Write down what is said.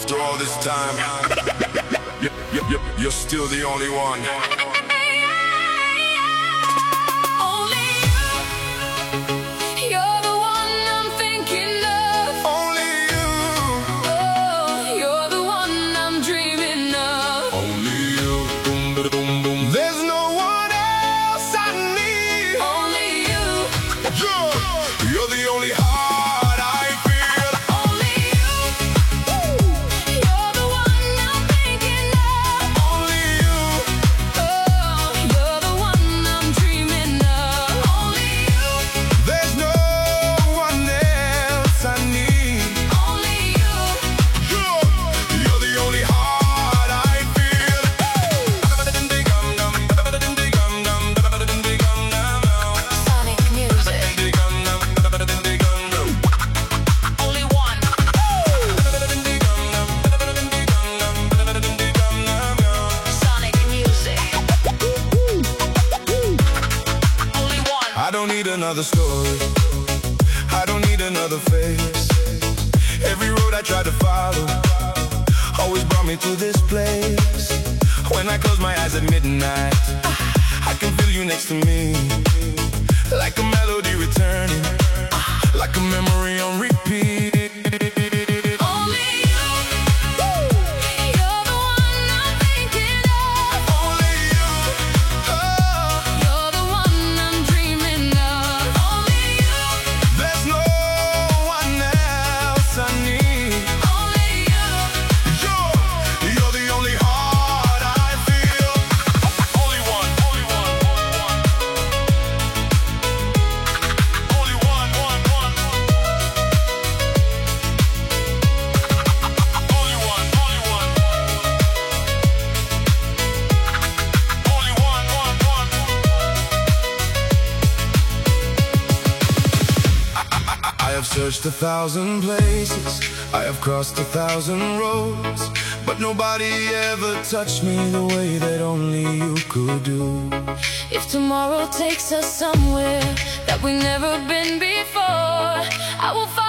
After all this time, you're still the only one. Only you, you're the one I'm thinking of. Only you, Oh, you're the one I'm dreaming of. only you. Boom, ba, boom, boom. There's no one else I need. Only you, You're the only heart I feel. only you, you're the one I'm thinking of. Only you, Oh, you're the one I'm dreaming of. Only you, there's no one else I need. only you. You're the only heart I feel. Sonic music, only one. Sonic music, only one. I don't need another story. I don't need another face. Every road I tried to follow always brought me to this place. When I close my eyes at midnight, I can feel you next to me. Like a melody returning, like a memory on repeat. Only you, you're the one I'm thinking of. Only you, oh, You're the one I'm dreaming of. Only you, there's no one else I need. only you. You're the only heart I feel. Only one, only one, only one, one. Only one, only one. Only one, one. I have searched 1,000 places, I have crossed 1,000 roads, but nobody ever touched me the way that only you could do. If tomorrow takes us somewhere that we've never been before, I will